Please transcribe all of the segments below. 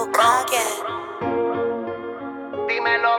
Dímelo,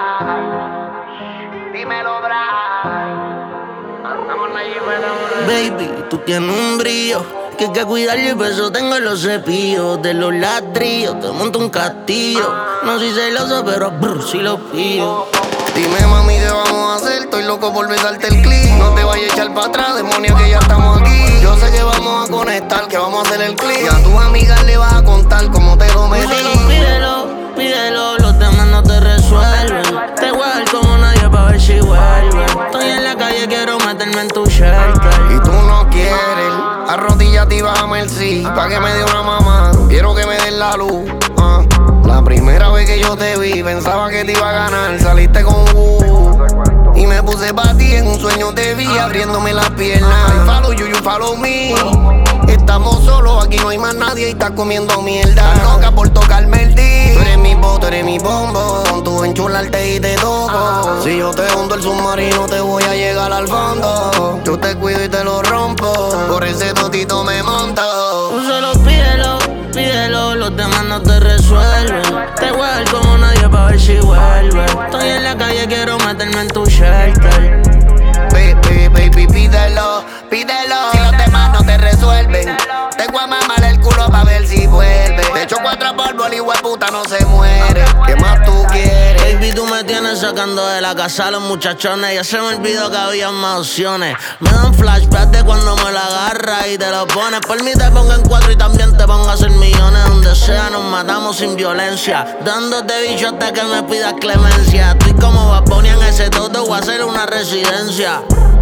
Bra. Dímelo, Bra. Andamos la Baby, tú tienes un brillo que hay que cuidar y por eso tengo los cepillos. De los ladrillos te monto un castillo. No soy celoso, pero si lo pillo. Dime mami, ¿qué vamos a hacer? Estoy loco por besarte el clip. No te vayas a echar para atrás, demonio, que ya estamos aquí. Yo sé que vamos a conectar, que vamos a hacer el clip. Y a tus amigas le vas a contar cómo te lo metí. Pídelo, los temas no te resuelven. Te voy a dar como nadie pa' ver si vuelve. Estoy en la calle, quiero meterme en tu shelter. Y tú no quieres, arrodíllate y bájame el sí. Pa' que me dé una mamá, quiero que me den la luz. La primera vez que yo te vi, pensaba que te iba a ganar. Saliste con y me puse pa' ti, en un sueño te vi, abriéndome las piernas. I follow you, you follow me. Estamos solos, aquí no hay más nadie y estás comiendo mierda. Loca por tocarme el día. Tú eres mi voz, tú eres mi bombón. Tú enchularte y te toco. Si yo te hundo el submarino, te voy a llegar al fondo. Yo te cuido y te lo rompo. Por ese totito me monto. Tú solo pídelo, los demás no te resuelven. Te voy a dar como nadie pa' ver si vuelve. Estoy en la calle, quiero meterme en tu shelter. Baby, pídelo. Si los demás no te resuelven, te voy a mamar el culo pa' ver si vuelve. Te echo 4 polvos, el hijo de puta no se muere. ¿Qué más tú quieres? Baby, tú me tienes sacando de la casa a los muchachones. Ya se me olvidó que había más opciones. Me dan flashbacks de cuando me la agarras y te lo pones. Por mí te pongo en 4 y también te pongo a hacer millones. Donde sea nos matamos sin violencia. Dándote bicho hasta que me pidas clemencia. Estoy como Bad Bunny en ese todo, voy a hacer una residencia.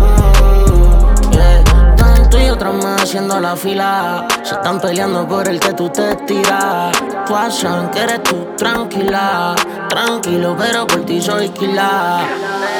Tanto y otros más haciendo la fila. Se están peleando por el que tú te tiras. Tú hacen que eres tú tranquila. Tranquilo, pero por ti soy quila.